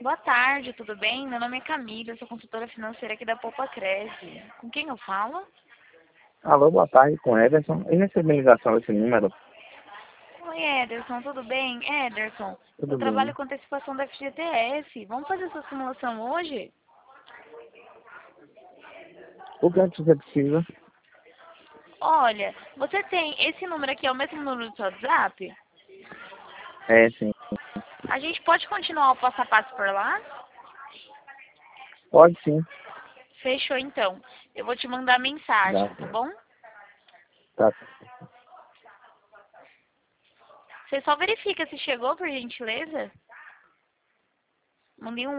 Boa tarde, tudo bem? Meu nome é Camila, eu sou consultora financeira aqui da Poupa Cresce. Com quem eu falo? Alô, boa tarde, com Ederson. Eu recebi ligação desse número. Oi, Ederson, tudo bem? Ederson, eu Tudo trabalho bem. com antecipação da FGTS. Vamos fazer essa simulação hoje? O que é que você precisa? Olha, você tem esse número aqui, é o mesmo número do seu WhatsApp? É, sim. A gente pode continuar o passo a passo por lá? Pode sim. Fechou então. Eu vou te mandar mensagem, Dá. tá bom? Tá. Você só verifica se chegou, por gentileza? Mandei um